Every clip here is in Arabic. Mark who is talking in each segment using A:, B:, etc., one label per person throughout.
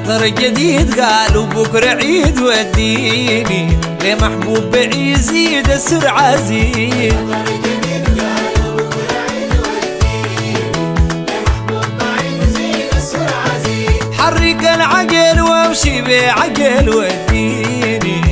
A: القطر جديد قالوا بكرة عيد وديني لمحبوب بيزيد السرعة زيد. حرك العقل وامشي بعقل وديني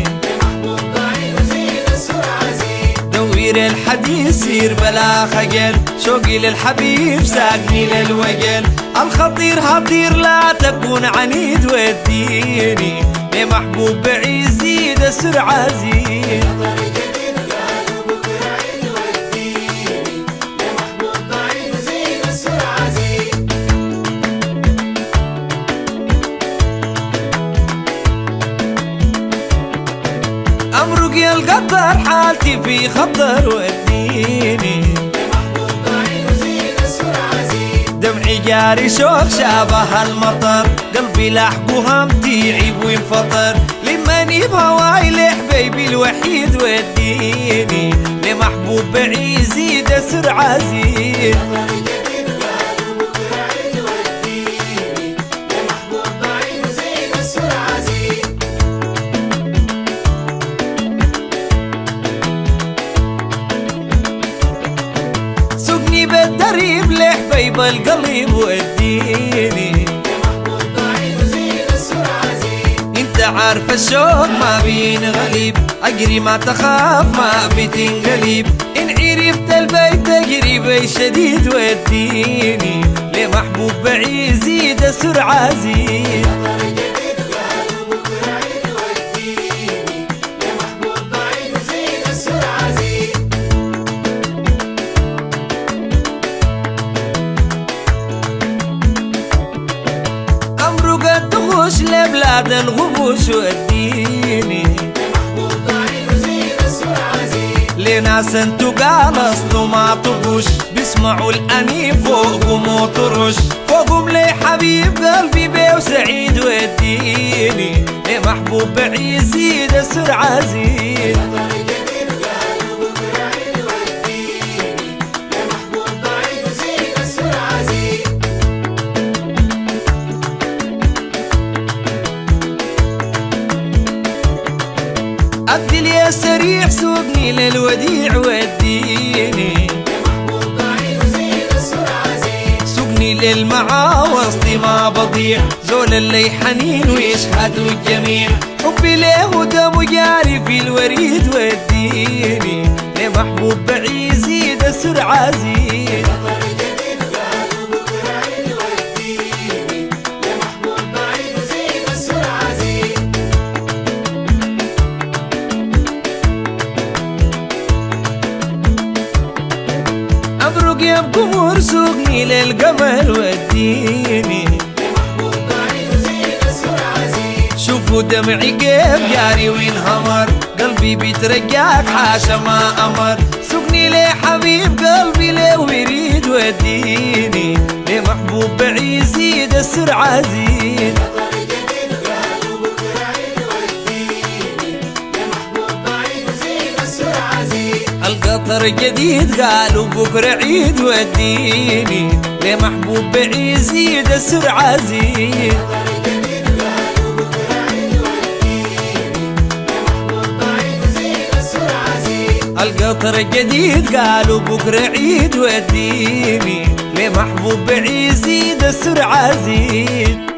A: دوير الحديث سير بلا خجل شوقي للحبيب ساقني للوجل. الخطير هطير لا تكون عنيد وديني لمحبوب بيزيد السرعة زيد. أمرق يا القطر حالتي في خطر وديني دمعي جاري شوق شابه المطر قلبي لاحق وهمتي يعيب وينفطر لماني بهواي لحبيبي الوحيد وديني لمحبوب بيزيد السرعة زيد. بالدريب لحبيب القلب وديني انت عارف الشوق ما بين غليب اجري ما تخاف ما بتنقلب ان عرفت البيت قريب شديد وديني لمحبوب بيزيد السرعة زيد. تخش لبلاد الغبوش وديني لناس انتو قال اصله ما طقوش بيسمعوا الانيب فوقهم وطرش فوقهم لي حبيب قلبي بيه وسعيد وديني لمحبوب بيزيد السرعة زيد. أبدل يا سريع سوقني للوديع وديني سوقني للمعاوص ما بضيع زول اللي حنين ويشهدوا الجميع حبي له دم جاري في الوريد وديني لمحبوب بيزيد السرعة زيد. أبرق يا بقمر سوقني للقمر وديني شوفوا دمعي كيف جاري وينهمر قلبي بيترجاك حاشا ما أمر سوقني لحبيب قلبي لو يريد وديني لمحبوب بيزيد السرعة زيد. القطر جديد قالوا بكرة عيد وديني لمحبوب بيزيد السرعة زيد. القطر جديد قالوا بكرة عيد وديني لمحبوب بيزيد السرعة زيد.